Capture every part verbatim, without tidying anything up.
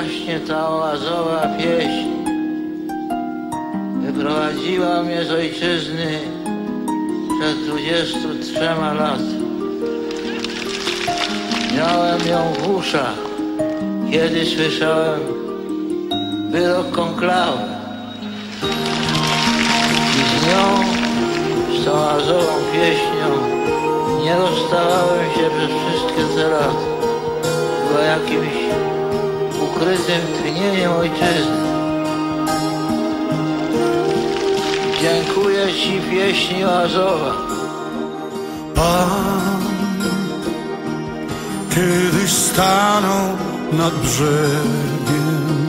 właśnie ta oazowa pieśń wyprowadziła mnie z ojczyzny przed dwudziestu trzema laty. Miałem ją w uszach, kiedy słyszałem wyrok konklawy. I z nią, z tą oazową pieśnią nie rozstawałem się przez wszystkie te lata. Była jakimś ukrytym tchnieniem ojczyzny. Dziękuję ci, pieśni oazowa. Pan kiedyś stanął nad brzegiem,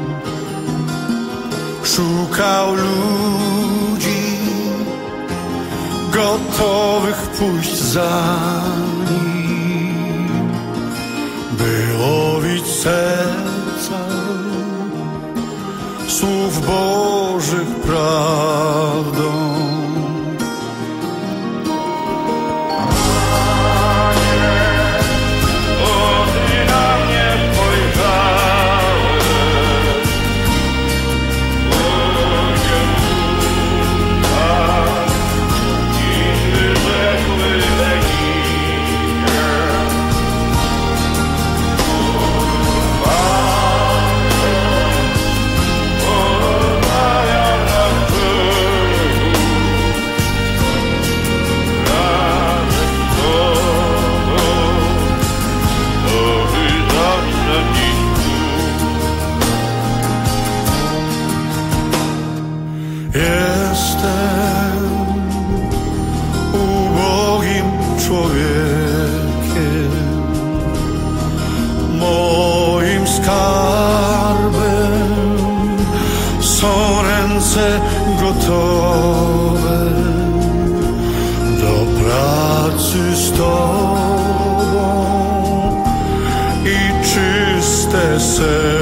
szukał ludzi gotowych pójść za nim, by łowić serca słów Bożych prawdą. Jestem ubogim człowiekiem, moim skarbem są ręce gotowe do pracy z Tobą i czyste serce.